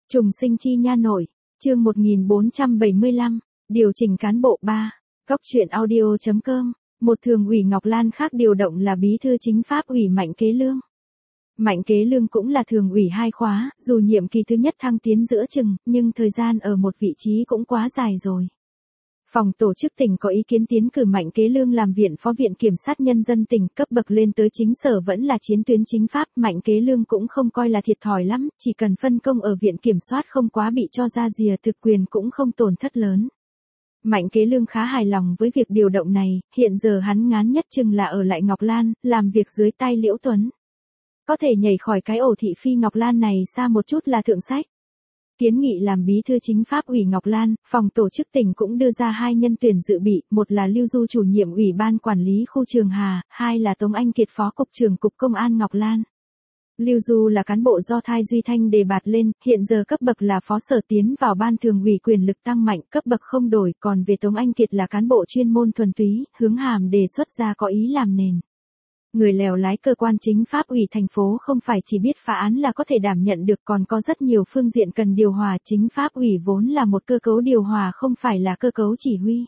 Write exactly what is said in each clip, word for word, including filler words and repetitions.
Trùng sinh chi nha nội, chương một nghìn bốn trăm bảy mươi lăm, điều chỉnh cán bộ ba, góc truyện audio.com, một thường ủy Ngọc Lan khác điều động là bí thư chính pháp ủy Mạnh Kế Lương. Mạnh Kế Lương cũng là thường ủy hai khóa, dù nhiệm kỳ thứ nhất thăng tiến giữa chừng, nhưng thời gian ở một vị trí cũng quá dài rồi. Phòng tổ chức tỉnh có ý kiến tiến cử Mạnh Kế Lương làm viện phó viện kiểm sát nhân dân tỉnh, cấp bậc lên tới chính sở vẫn là chiến tuyến chính pháp. Mạnh Kế Lương cũng không coi là thiệt thòi lắm, chỉ cần phân công ở viện kiểm soát không quá bị cho ra rìa, thực quyền cũng không tổn thất lớn. Mạnh Kế Lương khá hài lòng với việc điều động này, hiện giờ hắn ngán nhất chừng là ở lại Ngọc Lan, làm việc dưới tay Liễu Tuấn. Có thể nhảy khỏi cái ổ thị phi Ngọc Lan này xa một chút là thượng sách. Kiến nghị làm bí thư chính pháp ủy Ngọc Lan, phòng tổ chức tỉnh cũng đưa ra hai nhân tuyển dự bị, một là Lưu Du chủ nhiệm ủy ban quản lý khu Trường Hà, hai là Tống Anh Kiệt phó cục trưởng cục công an Ngọc Lan. Lưu Du là cán bộ do Thai Duy Thanh đề bạt lên, hiện giờ cấp bậc là phó sở, tiến vào ban thường ủy quyền lực tăng mạnh, cấp bậc không đổi, còn về Tống Anh Kiệt là cán bộ chuyên môn thuần túy, Hướng Hàm đề xuất ra có ý làm nền. Người lèo lái cơ quan chính pháp ủy thành phố không phải chỉ biết phá án là có thể đảm nhận được, còn có rất nhiều phương diện cần điều hòa. Chính pháp ủy vốn là một cơ cấu điều hòa không phải là cơ cấu chỉ huy.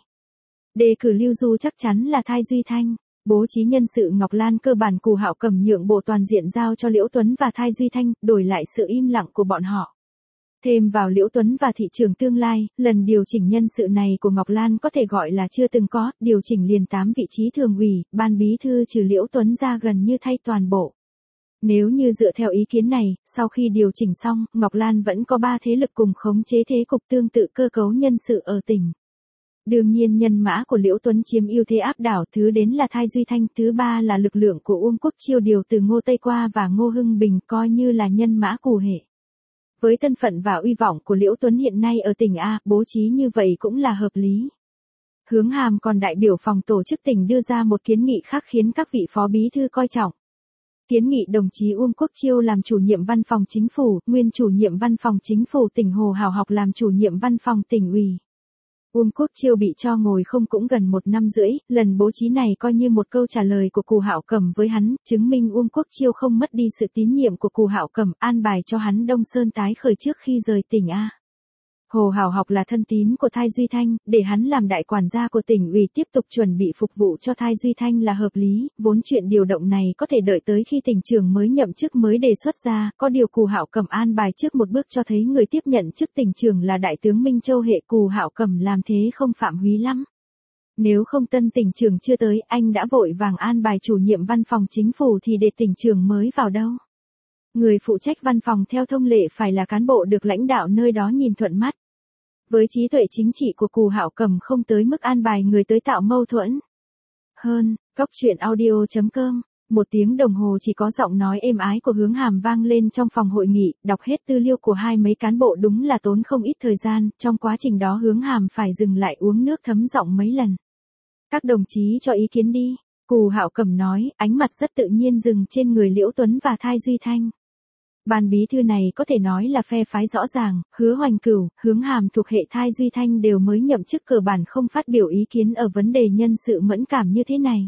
Đề cử Lưu Du chắc chắn là Thai Duy Thanh. Bố trí nhân sự Ngọc Lan cơ bản Cù Hạo Cẩm nhượng bộ toàn diện giao cho Liễu Tuấn và Thai Duy Thanh, đổi lại sự im lặng của bọn họ. Thêm vào Liễu Tuấn và thị trường tương lai, lần điều chỉnh nhân sự này của Ngọc Lan có thể gọi là chưa từng có, điều chỉnh liền tám vị trí thường ủy, ban bí thư trừ Liễu Tuấn ra gần như thay toàn bộ. Nếu như dựa theo ý kiến này, sau khi điều chỉnh xong, Ngọc Lan vẫn có ba thế lực cùng khống chế thế cục tương tự cơ cấu nhân sự ở tỉnh. Đương nhiên nhân mã của Liễu Tuấn chiếm ưu thế áp đảo, thứ đến là Thai Duy Thanh, thứ ba là lực lượng của Uông Quốc Chiêu điều từ Ngô Tây Qua và Ngô Hưng Bình, coi như là nhân mã cù hệ. Với thân phận và uy vọng của Liễu Tuấn hiện nay ở tỉnh A, bố trí như vậy cũng là hợp lý. Hướng Hàm còn đại biểu phòng tổ chức tỉnh đưa ra một kiến nghị khác khiến các vị phó bí thư coi trọng. Kiến nghị đồng chí Uông Quốc Chiêu làm chủ nhiệm văn phòng chính phủ, nguyên chủ nhiệm văn phòng chính phủ tỉnh Hồ Hào Học làm chủ nhiệm văn phòng tỉnh ủy. Uông Quốc Chiêu bị cho ngồi không cũng gần một năm rưỡi, lần bố trí này coi như một câu trả lời của Cù Hạo Cẩm với hắn, chứng minh Uông Quốc Chiêu không mất đi sự tín nhiệm của Cù Hạo Cẩm, an bài cho hắn Đông Sơn tái khởi trước khi rời tỉnh A. Hồ Hào Học là thân tín của Thai Duy Thanh, để hắn làm đại quản gia của tỉnh ủy tiếp tục chuẩn bị phục vụ cho Thai Duy Thanh là hợp lý, vốn chuyện điều động này có thể đợi tới khi tỉnh trưởng mới nhậm chức mới đề xuất ra, có điều Cù Hạo Cẩm an bài trước một bước cho thấy người tiếp nhận chức tỉnh trưởng là đại tướng Minh Châu hệ. Cù Hạo Cẩm làm thế không phạm húy lắm. Nếu không tân tỉnh trưởng chưa tới, anh đã vội vàng an bài chủ nhiệm văn phòng chính phủ thì để tỉnh trưởng mới vào đâu. Người phụ trách văn phòng theo thông lệ phải là cán bộ được lãnh đạo nơi đó nhìn thuận mắt. Với trí tuệ chính trị của Cù Hạo Cẩm không tới mức an bài người tới tạo mâu thuẫn. Hơn, góc truyện audio.com, một tiếng đồng hồ chỉ có giọng nói êm ái của Hướng Hàm vang lên trong phòng hội nghị, đọc hết tư liệu của hai mấy cán bộ đúng là tốn không ít thời gian, trong quá trình đó Hướng Hàm phải dừng lại uống nước thấm giọng mấy lần. Các đồng chí cho ý kiến đi, Cù Hạo Cẩm nói, ánh mặt rất tự nhiên dừng trên người Liễu Tuấn và Thai Duy Thanh. Ban bí thư này có thể nói là phe phái rõ ràng, Hứa Hoành Cửu, Hướng Hàm thuộc hệ Thai Duy Thanh đều mới nhậm chức cơ bản không phát biểu ý kiến ở vấn đề nhân sự mẫn cảm như thế này.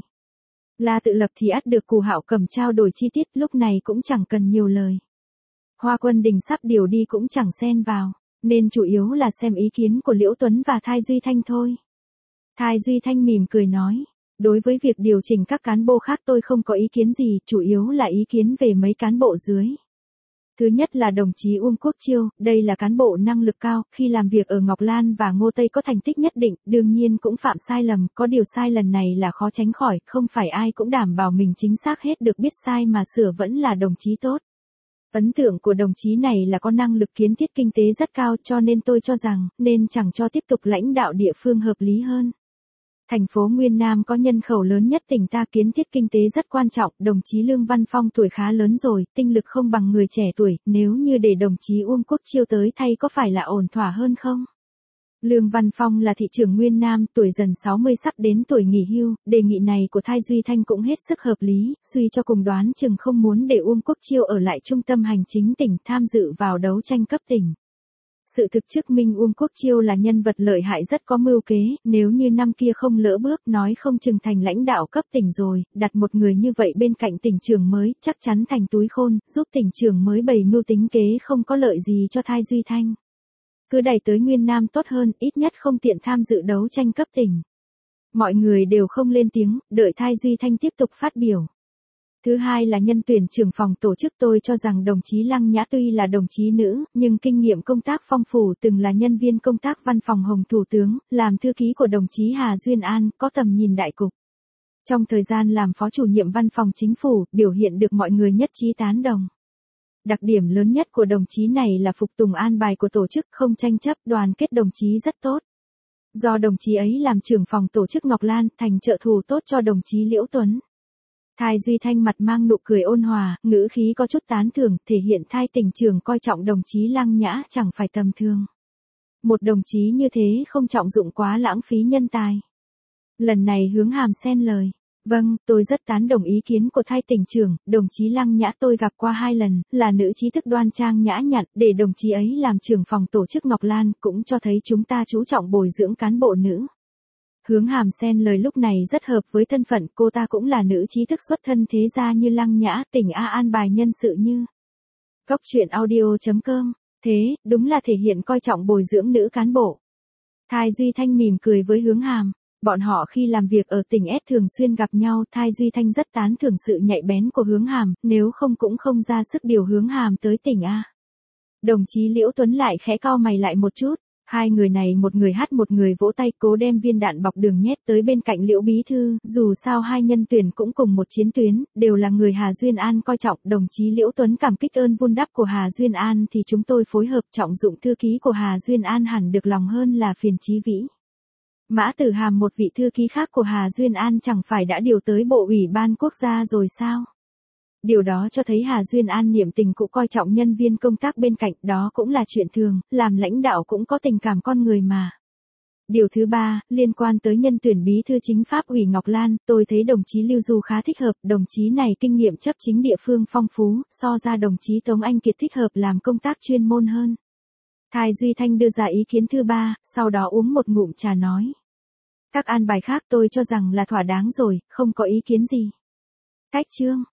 La Tự Lập thì ắt được Cù Hạo Cẩm trao đổi chi tiết, lúc này cũng chẳng cần nhiều lời. Hoa Quân Đình sắp điều đi cũng chẳng xen vào, nên chủ yếu là xem ý kiến của Liễu Tuấn và Thai Duy Thanh thôi. Thai Duy Thanh mỉm cười nói, đối với việc điều chỉnh các cán bộ khác tôi không có ý kiến gì, chủ yếu là ý kiến về mấy cán bộ dưới. Thứ nhất là đồng chí Uông Quốc Chiêu, đây là cán bộ năng lực cao, khi làm việc ở Ngọc Lan và Ngô Tây có thành tích nhất định, đương nhiên cũng phạm sai lầm, có điều sai lần này là khó tránh khỏi, không phải ai cũng đảm bảo mình chính xác hết được, biết sai mà sửa vẫn là đồng chí tốt. Ấn tượng của đồng chí này là có năng lực kiến thiết kinh tế rất cao, cho nên tôi cho rằng, nên chẳng cho tiếp tục lãnh đạo địa phương hợp lý hơn. Thành phố Nguyên Nam có nhân khẩu lớn nhất tỉnh ta, kiến thiết kinh tế rất quan trọng, đồng chí Lương Văn Phong tuổi khá lớn rồi, tinh lực không bằng người trẻ tuổi, nếu như để đồng chí Uông Quốc Chiêu tới thay có phải là ổn thỏa hơn không? Lương Văn Phong là thị trưởng Nguyên Nam, tuổi dần sáu mươi sắp đến tuổi nghỉ hưu, đề nghị này của Thai Duy Thanh cũng hết sức hợp lý, suy cho cùng đoán chừng không muốn để Uông Quốc Chiêu ở lại trung tâm hành chính tỉnh tham dự vào đấu tranh cấp tỉnh. Sự thực chứng minh Uông Quốc Chiêu là nhân vật lợi hại rất có mưu kế, nếu như năm kia không lỡ bước nói không chừng thành lãnh đạo cấp tỉnh rồi, đặt một người như vậy bên cạnh tỉnh trưởng mới, chắc chắn thành túi khôn, giúp tỉnh trưởng mới bày mưu tính kế không có lợi gì cho Thai Duy Thanh. Cứ đẩy tới Nguyên Nam tốt hơn, ít nhất không tiện tham dự đấu tranh cấp tỉnh. Mọi người đều không lên tiếng, đợi Thai Duy Thanh tiếp tục phát biểu. Thứ hai là nhân tuyển trưởng phòng tổ chức, tôi cho rằng đồng chí Lăng Nhã tuy là đồng chí nữ, nhưng kinh nghiệm công tác phong phú, từng là nhân viên công tác văn phòng Hồng Thủ tướng, làm thư ký của đồng chí Hà Duyên An, có tầm nhìn đại cục. Trong thời gian làm phó chủ nhiệm văn phòng chính phủ, biểu hiện được mọi người nhất trí tán đồng. Đặc điểm lớn nhất của đồng chí này là phục tùng an bài của tổ chức, không tranh chấp, đoàn kết đồng chí rất tốt. Do đồng chí ấy làm trưởng phòng tổ chức Ngọc Lan, thành trợ thủ tốt cho đồng chí Liễu Tuấn. Thai Duy Thanh mặt mang nụ cười ôn hòa, ngữ khí có chút tán thưởng, thể hiện Thai tỉnh trưởng coi trọng đồng chí Lăng Nhã chẳng phải tầm thường. Một đồng chí như thế không trọng dụng quá lãng phí nhân tài. Lần này Hướng Hàm xen lời. Vâng, tôi rất tán đồng ý kiến của Thai tỉnh trưởng, đồng chí Lăng Nhã tôi gặp qua hai lần, là nữ trí thức đoan trang nhã nhặn, để đồng chí ấy làm trưởng phòng tổ chức Ngọc Lan, cũng cho thấy chúng ta chú trọng bồi dưỡng cán bộ nữ. Hướng Hàm xen lời lúc này rất hợp với thân phận, cô ta cũng là nữ trí thức xuất thân thế gia như Lăng Nhã, tỉnh A an bài nhân sự như. Góc truyện audio chấm com, thế, đúng là thể hiện coi trọng bồi dưỡng nữ cán bộ. Thai Duy Thanh mỉm cười với Hướng Hàm, bọn họ khi làm việc ở tỉnh S thường xuyên gặp nhau, Thai Duy Thanh rất tán thưởng sự nhạy bén của Hướng Hàm, nếu không cũng không ra sức điều Hướng Hàm tới tỉnh A. Đồng chí Liễu Tuấn lại khẽ cau mày lại một chút. Hai người này một người hát một người vỗ tay cố đem viên đạn bọc đường nhét tới bên cạnh Liễu Bí Thư, dù sao hai nhân tuyển cũng cùng một chiến tuyến, đều là người Hà Duyên An coi trọng, đồng chí Liễu Tuấn cảm kích ơn vun đắp của Hà Duyên An thì chúng tôi phối hợp trọng dụng thư ký của Hà Duyên An hẳn được lòng hơn là phiền Chí Vĩ. Mã Tử Hàm một vị thư ký khác của Hà Duyên An chẳng phải đã điều tới Bộ Ủy ban Quốc gia rồi sao? Điều đó cho thấy Hà Duyên An niệm tình cũng coi trọng nhân viên công tác bên cạnh, đó cũng là chuyện thường, làm lãnh đạo cũng có tình cảm con người mà. Điều thứ ba, liên quan tới nhân tuyển bí thư chính pháp ủy Ngọc Lan, tôi thấy đồng chí Lưu Du khá thích hợp, đồng chí này kinh nghiệm chấp chính địa phương phong phú, so ra đồng chí Tống Anh Kiệt thích hợp làm công tác chuyên môn hơn. Thai Duy Thanh đưa ra ý kiến thứ ba, sau đó uống một ngụm trà nói. Các an bài khác tôi cho rằng là thỏa đáng rồi, không có ý kiến gì. Cách chương